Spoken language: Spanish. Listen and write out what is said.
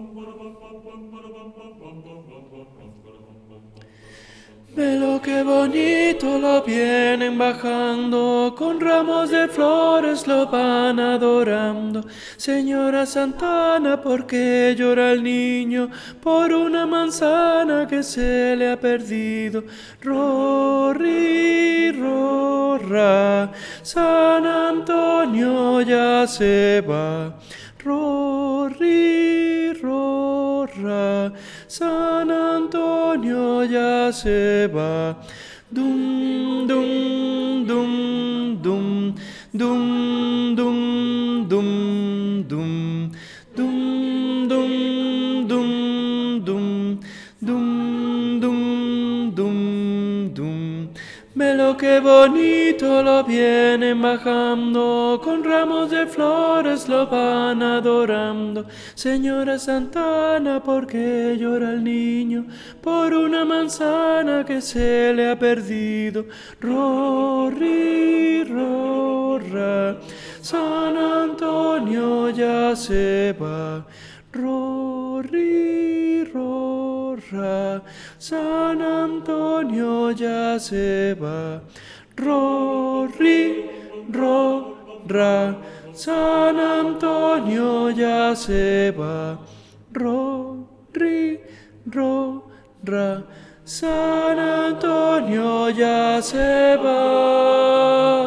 Velo qué bonito lo vienen bajando, con ramos de flores lo van adorando. Señora Santana, ¿por qué llora el niño? Por una manzana que se le ha perdido. Rorri, rorra, San Antonio ya se va. Rorri, rorra, San Antonio ya se va. Dum, dum, dum, dum, dum, dum, dum, dum, dum, dum, dum, dum, dum, dum, dum, dum. Ve lo que bonito lo vienen bajando, con ramos de flores lo van adorando. Señora Santana, ¿por qué llora el niño? Por una manzana que se le ha perdido. Rorri, rorra, San Antonio ya se va. Rorri, rorra, San Antonio ya se va. Rorri, rorra, San Antonio ya se va. Rorri, rorra, San Antonio ya se va.